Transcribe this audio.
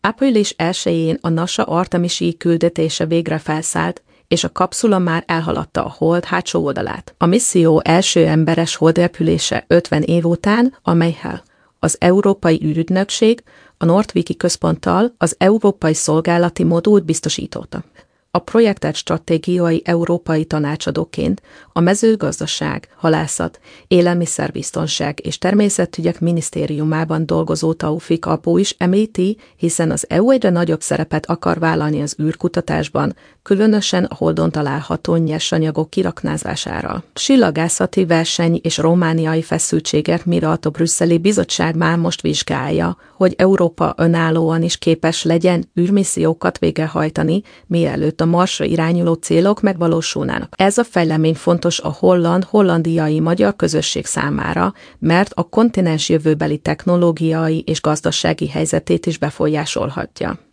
Április 1-én a NASA Artemisi küldetése végre felszállt, és a kapszula már elhaladta a hold hátsó oldalát. A misszió első emberes holdrepülése 50 év után, amelyhez az Európai űrügynökség a Nordviki központtal az Európai Szolgálati Modult biztosította. A projektet stratégiai európai tanácsadóként a mezőgazdaság, halászat, élelmiszerbiztonság és természetügyek minisztériumában dolgozó Taufik Apu is említi, hiszen az EU egyre nagyobb szerepet akar vállalni az űrkutatásban, különösen a Holdon található nyersanyagok kiraknázására. Csillagászati verseny és romániai feszültségek miatt a brüsszeli bizottság már most vizsgálja, hogy Európa önállóan is képes legyen űrmissziókat végrehajtani, mielőtt a Marsra irányuló célok megvalósulnának. Ez a fejlemény fontos a hollandiai magyar közösség számára, mert a kontinens jövőbeli technológiai és gazdasági helyzetét is befolyásolhatja.